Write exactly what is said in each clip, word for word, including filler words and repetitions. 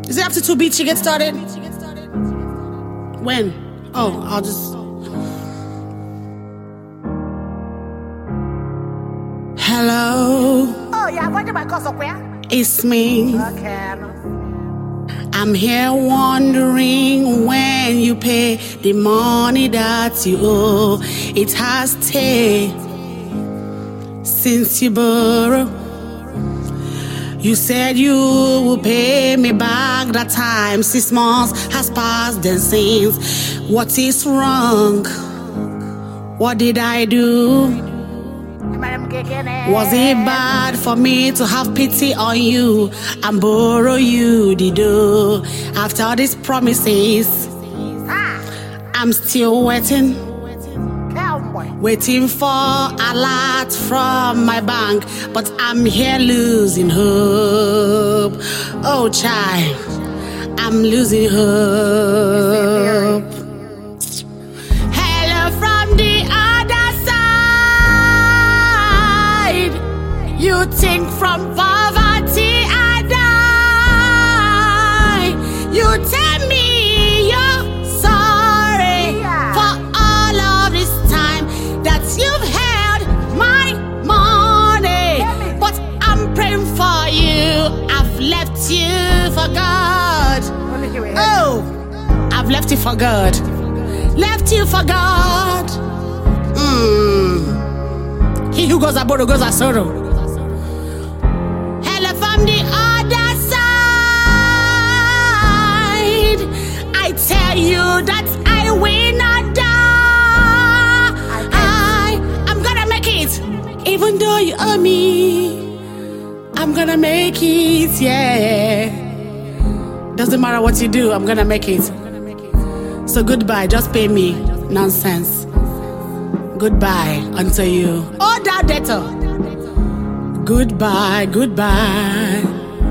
Is it after two beats you get started? When? Oh, I'll just... Hello. Oh, yeah, what about cause of where? It's me. Okay. I'm here wondering when you pay the money that you owe. It has stayed since you borrowed. You said you will pay me back that time. Six months has passed then since. What is wrong? What did I do? Was it bad for me to have pity on you and borrow you the dough? After all these promises, I'm still waiting. Waiting for a lot from my bank, but I'm here losing hope. Oh, child, I'm losing hope. Hello from the other side. You think from poverty I die. You tell me you're sorry for all of this time that you've held my money, but I'm praying for you. I've left you for God. Oh, I've left you for God. Left you for God. Mm. He who goes abroad goes a sorrow. Hello from the other side. I tell you that I will not die. Even though you owe me, I'm gonna make it, yeah. Doesn't matter what you do, I'm gonna make it. So goodbye, just pay me. Nonsense. Goodbye until you. Oh, that debtor. Goodbye, goodbye.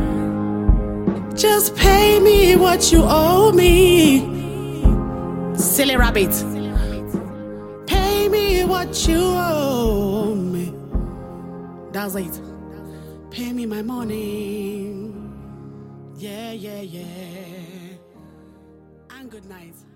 Just pay me what you owe me. Silly rabbit. Pay me what you owe me. That's it. Pay me my money. Yeah, yeah, yeah. And good night.